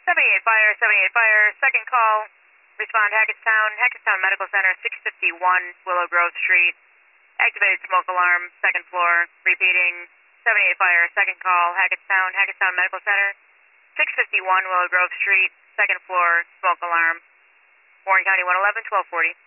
78 fire, 78 fire, second call. Respond Hackettstown Medical Center, 651 Willow Grove Street. Activated smoke alarm, second floor. Repeating, 78 fire, second call, Hackettstown Medical Center, 651 Willow Grove Street, second floor, smoke alarm. Warren County 111, 1240.